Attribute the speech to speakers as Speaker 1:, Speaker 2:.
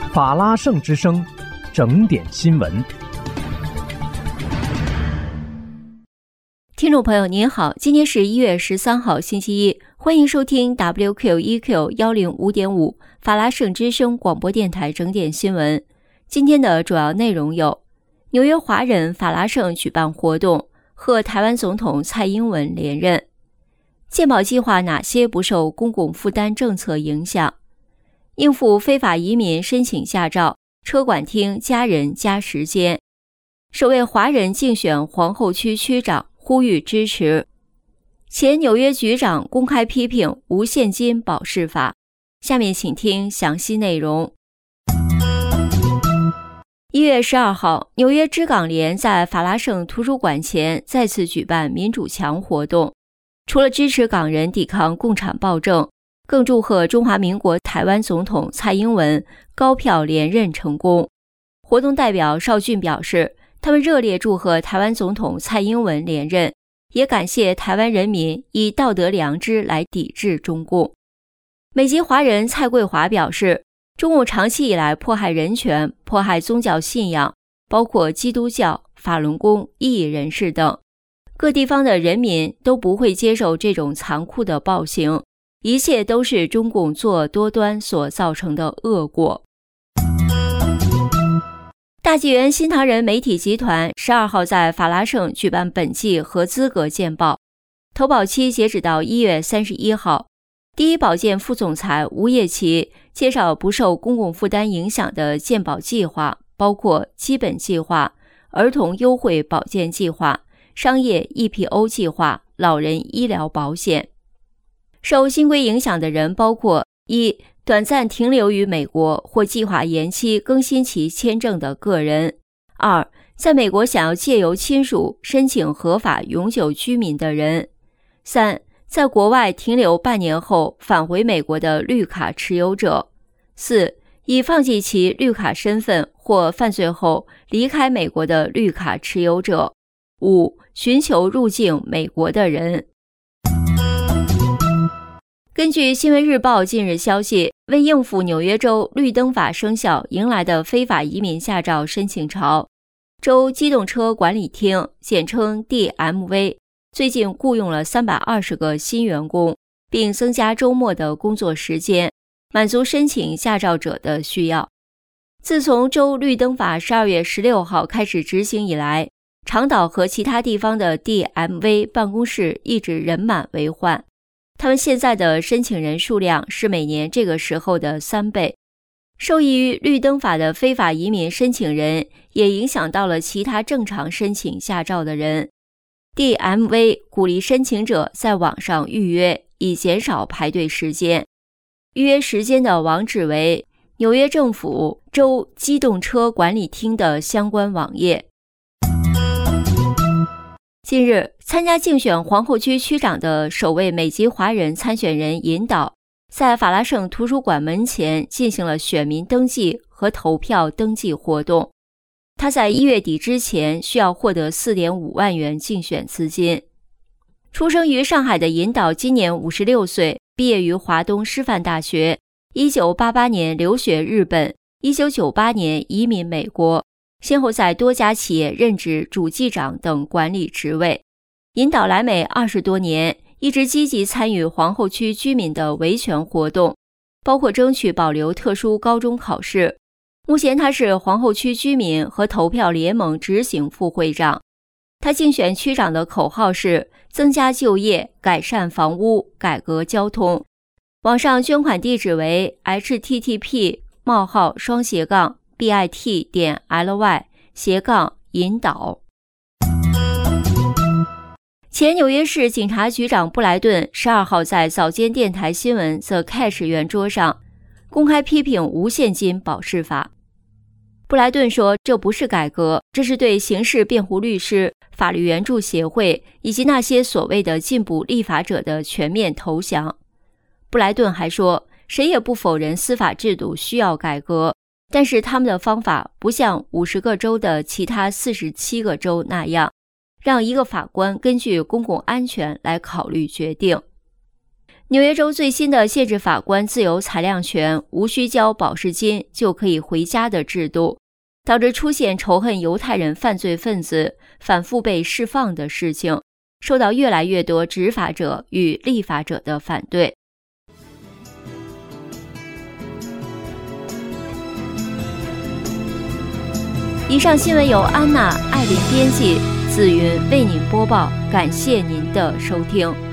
Speaker 1: 法拉盛之声，整点新闻。
Speaker 2: 听众朋友您好，今天是1月13号星期一，欢迎收听 WQEQ105.5 法拉盛之声广播电台整点新闻。今天的主要内容有：纽约华人法拉盛举办活动，贺台湾总统蔡英文连任；健保计划哪些不受公共负担政策影响；应付非法移民申请驾照，车管厅加人加时间；首位华人竞选皇后区区长，呼吁支持；前纽约局长公开批评无现金保释法。下面请听详细内容。1月12号，纽约知港联在法拉盛图书馆前再次举办民主墙活动，除了支持港人抵抗共产暴政，更祝贺中华民国台湾总统蔡英文高票连任成功。活动代表邵俊表示，他们热烈祝贺台湾总统蔡英文连任，也感谢台湾人民以道德良知来抵制中共。美籍华人蔡桂华表示，中共长期以来迫害人权，迫害宗教信仰，包括基督教、法轮功、异议人士等。各地方的人民都不会接受这种残酷的暴行，一切都是中共作恶多端所造成的恶果。大纪元新唐人媒体集团12号在法拉盛举办本季合资格见报，投保期截止到1月31号。第一保健副总裁吴业奇介绍不受公共负担影响的健保计划，包括基本计划、儿童优惠保健计划、商业 EPO 计划、老人医疗保险。受新规影响的人包括：一、短暂停留于美国或计划延期更新其签证的个人；二、在美国想要借由亲属申请合法永久居民的人；三、在国外停留半年后返回美国的绿卡持有者；四、已放弃其绿卡身份或犯罪后离开美国的绿卡持有者；五、寻求入境美国的人。根据新闻日报近日消息，为应付纽约州绿灯法生效迎来的非法移民驾照申请潮，州机动车管理厅简称 DMV 最近雇佣了320个新员工，并增加周末的工作时间，满足申请驾照者的需要。自从州绿灯法12月16号开始执行以来，长岛和其他地方的 DMV 办公室一直人满为患，他们现在的申请人数量是每年这个时候的3倍。受益于绿灯法的非法移民申请人，也影响到了其他正常申请驾照的人。DMV 鼓励申请者在网上预约，以减少排队时间。预约时间的网址为纽约政府州机动车管理厅的相关网页。近日，参加竞选皇后区区长的首位美籍华人参选人尹导，在法拉盛图书馆门前进行了选民登记和投票登记活动。他在1月底之前需要获得 4.5 万元竞选资金。出生于上海的尹导今年56岁，毕业于华东师范大学，1988年留学日本，1998年移民美国，先后在多家企业任职主计长等管理职位。尹导来美20多年，一直积极参与皇后区居民的维权活动，包括争取保留特殊高中考试。目前他是皇后区居民和投票联盟执行副会长。他竞选区长的口号是增加就业、改善房屋、改革交通。网上捐款地址为 http://bit.ly/ 引导。前纽约市警察局长布莱顿12号在早间电台新闻 The Catch 圆桌上公开批评无现金保释法。布莱顿说，这不是改革，这是对刑事辩护律师、法律援助协会以及那些所谓的进步立法者的全面投降。布莱顿还说，谁也不否认司法制度需要改革，但是他们的方法不像50个州的其他47个州那样，让一个法官根据公共安全来考虑决定。 纽约州最新的限制法官自由裁量权、无需交保释金就可以回家的制度，导致出现仇恨犹太人犯罪分子反复被释放的事情，受到越来越多执法者与立法者的反对。以上新闻由安娜·艾琳编辑，紫云为您播报，感谢您的收听。